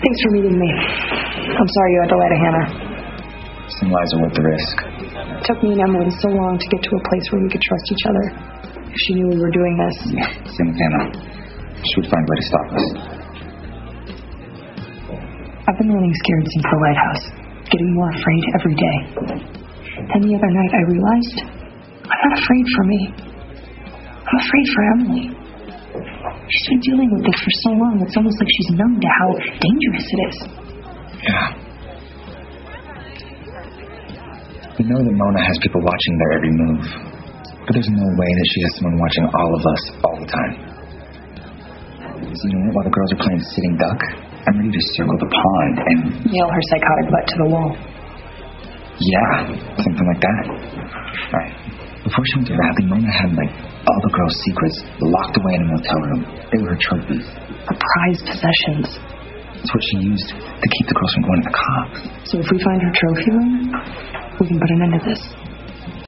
Thanks for meeting me. I'm sorry you had to lie to Hannah. Some lies are worth the risk. It took me and Emily so long to get to a place where we could trust each other. If she knew we were doing this. Yeah, same with Hannah. She would find a way to stop us. I've been running scared since the lighthouse, getting more afraid every day. And the other night I realized I'm not afraid for me. I'm afraid for Emily. She's been dealing with this for so long, it's almost like she's numb to how dangerous it is. Yeah. We know that Mona has people watching their every move, but there's no way that she has someone watching all of us all the time. So you know what? While the girls are playing sitting duck, I'm ready to circle the pond and nail her psychotic butt to the wall. Yeah, something like that. Right. Before she went to Radley, Mona had all the girls' secrets locked away in a motel room. They were her trophies. Her prized possessions. It's what she used to keep the girls from going to the cops. So if we find her trophy room, we can put an end to this.